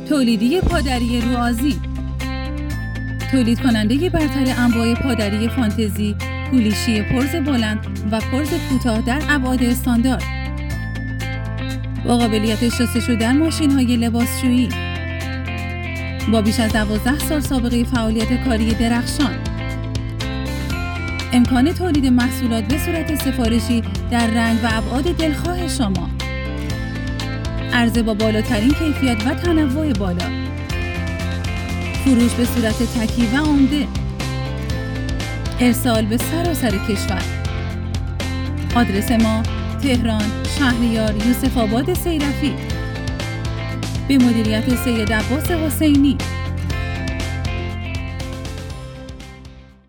تولیدی پادری رو آذین، تولید کننده برتر انواع پادری فانتزی، کولیشی پرز بلند و پرز کوتاه در ابعاد استاندارد، با قابلیت شستشو در ماشین‌های لباسشویی، با بیش از 12 سال سابقه فعالیت کاری درخشان، امکان تولید محصولات به صورت سفارشی در رنگ و ابعاد دلخواه شما، عرضه با بالاترین کیفیت و تنوع بالا، فروش به صورت تکی و عمده، ارسال به سراسر کشور. آدرس ما تهران، شهریار، یوسف آباد سیرفی، به مدیریت سید عباس حسینی.